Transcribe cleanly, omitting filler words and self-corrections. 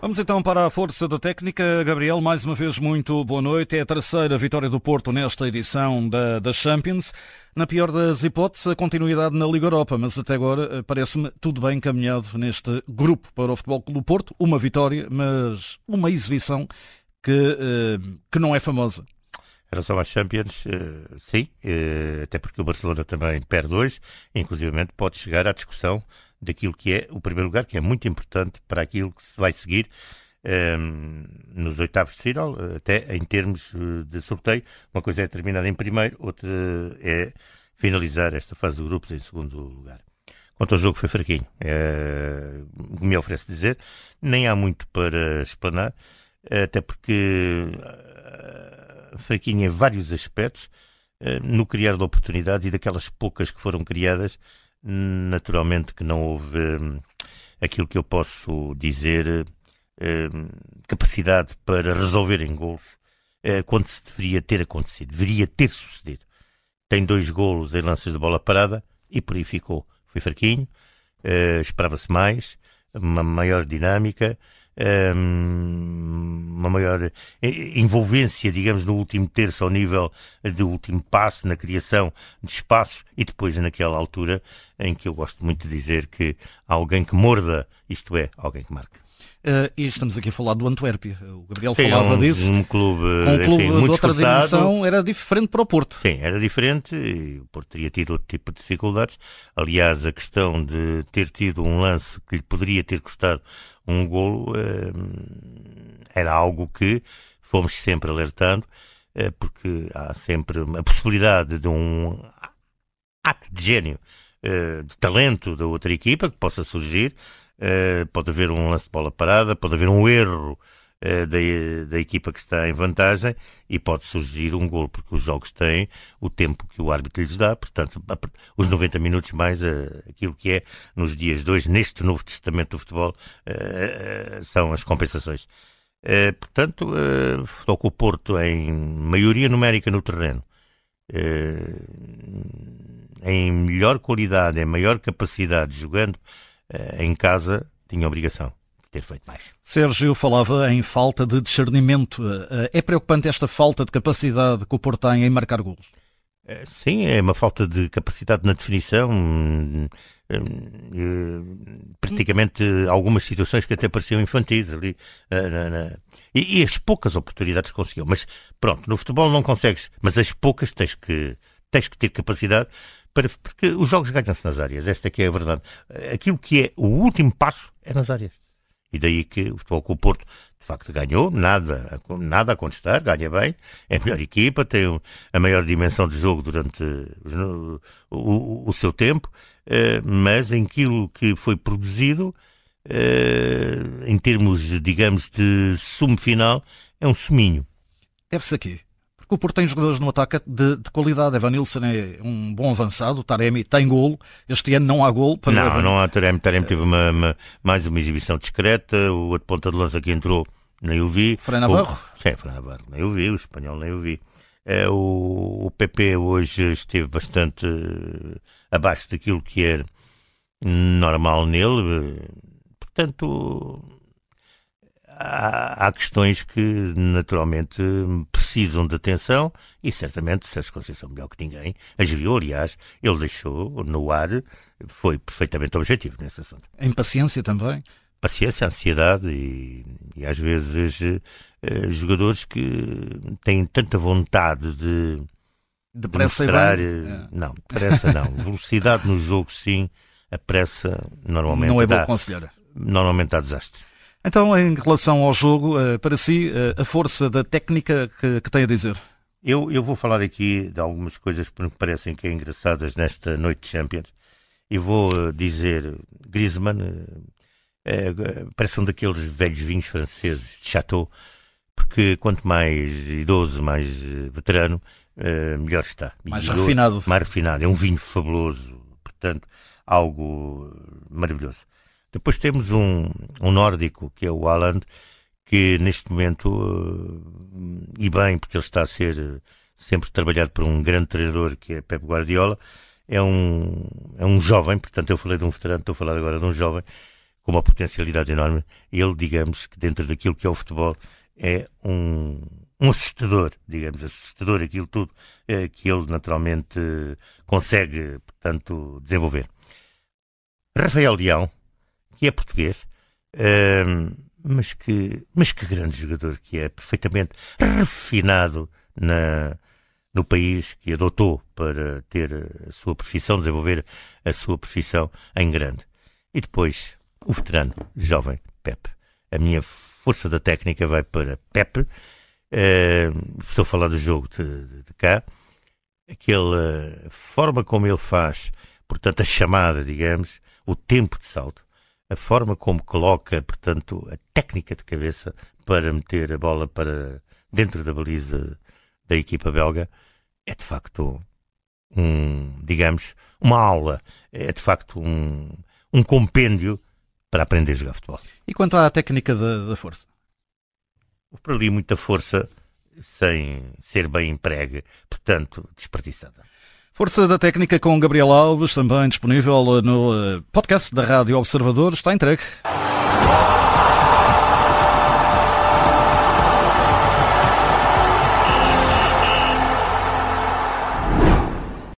Vamos então para a força da técnica. Gabriel, mais uma vez muito boa noite. É a terceira vitória do Porto nesta edição da Champions. Na pior das hipóteses, a continuidade na Liga Europa, mas até agora parece-me tudo bem encaminhado neste grupo para o Futebol Clube do Porto. Uma vitória, mas uma exibição que não é famosa. Em relação às Champions, sim, até porque o Barcelona também perde hoje, inclusivamente pode chegar à discussão daquilo que é o primeiro lugar, que é muito importante para aquilo que se vai seguir nos oitavos de final, até em termos de sorteio. Uma coisa é terminar em primeiro, outra é finalizar esta fase de grupos em segundo lugar. Quanto ao jogo, foi fraquinho, me oferece dizer, nem há muito para explanar, até porque fraquinho em vários aspectos, no criar de oportunidades, e daquelas poucas que foram criadas, naturalmente que não houve aquilo que eu posso dizer, capacidade para resolver em golos, quando se deveria ter acontecido, deveria ter sucedido. Tem 2 golos em lances de bola parada e por aí ficou. Foi fraquinho, esperava-se mais, uma maior dinâmica, uma maior envolvência, digamos, no último terço, ao nível do último passe, na criação de espaços, e depois naquela altura em que eu gosto muito de dizer que alguém que morda, isto é, alguém que marque. E estamos aqui a falar do Antuérpia. O Gabriel Sim, falava disso. Um clube, com um clube enfim, de outra dimensão era diferente para o Porto. Sim, era diferente, e o Porto teria tido outro tipo de dificuldades. Aliás, a questão de ter tido um lance que lhe poderia ter custado um golo era algo que fomos sempre alertando, porque há sempre a possibilidade de um ato de gênio, de talento da outra equipa que possa surgir. Pode haver um lance de bola parada, pode haver um erro da equipa que está em vantagem e pode surgir um golo, porque os jogos têm o tempo que o árbitro lhes dá, portanto, os 90 minutos mais aquilo que é nos dias de hoje, neste novo testamento do futebol, são as compensações. Portanto, toca o Porto em maioria numérica no terreno, em melhor qualidade, em maior capacidade, jogando em casa, tinha a obrigação de ter feito mais. Sérgio falava em falta de discernimento. É preocupante esta falta de capacidade que o Porto tem em marcar golos? Sim, é uma falta de capacidade na definição. Praticamente algumas situações que até pareciam infantis ali. E as poucas oportunidades que conseguiu. Mas pronto, no futebol não consegues, mas as poucas tens que ter capacidade, porque os jogos ganham-se nas áreas, esta é que é a verdade. Aquilo que é o último passo é nas áreas. E daí que o Futebol Clube do Porto, de facto, ganhou, nada a contestar, ganha bem, é a melhor equipa, tem a maior dimensão de jogo durante o seu tempo, mas em aquilo que foi produzido, em termos, digamos, de sumo final, é um suminho. Deve-se aqui. O Porto tem jogadores no ataque de qualidade. Evanilson é um bom avançado. O Taremi tem golo. Este ano não há golo. Não há Taremi. Taremi teve mais uma exibição discreta. O outro ponta de lança que entrou, nem o vi. Fran Navarro? Sim, Fran Navarro, nem o vi. O espanhol, nem o vi. O PP hoje esteve bastante abaixo daquilo que era normal nele. Portanto, há questões que naturalmente precisam de atenção e certamente o Sérgio Conceição, melhor que ninguém, as viu. Aliás, ele deixou no ar, foi perfeitamente objetivo nesse assunto. A impaciência também? Paciência, ansiedade e às vezes jogadores que têm tanta vontade de mostrar. Não, pressa não. Velocidade no jogo, sim. A pressa normalmente não é bom aconselhar. Normalmente dá desastre. Então, em relação ao jogo, para si, a força da técnica que tem a dizer? Eu vou falar aqui de algumas coisas que me parecem que é engraçadas nesta noite de Champions. E vou dizer, Griezmann parece um daqueles velhos vinhos franceses de Chateau, porque quanto mais idoso, mais veterano, melhor está. Mais refinado. Mais refinado. É um vinho fabuloso, portanto, algo maravilhoso. Depois temos um nórdico, que é o Haaland, que neste momento, e bem, porque ele está a ser sempre trabalhado por um grande treinador, que é Pep Guardiola, é um jovem, portanto eu falei de um veterano, estou a falar agora de um jovem, com uma potencialidade enorme. Ele, digamos, que dentro daquilo que é o futebol, é um assustador, digamos, assustador aquilo tudo que ele naturalmente consegue, portanto, desenvolver. Rafael Leão, que é português, mas que grande jogador que é, perfeitamente refinado no país que adotou para ter a sua profissão, desenvolver a sua profissão em grande. E depois, o veterano, jovem Pepe. A minha força da técnica vai para Pepe. Estou a falar do jogo de cá. Aquela forma como ele faz, portanto, a chamada, digamos, o tempo de salto, a forma como coloca, portanto, a técnica de cabeça para meter a bola para dentro da baliza da equipa belga, é de facto digamos, uma aula, é de facto um compêndio para aprender a jogar futebol. E quanto à técnica da força? Por ali muita força sem ser bem empregue, portanto, desperdiçada. Força da Técnica com Gabriel Alves, também disponível no podcast da Rádio Observador, está entregue.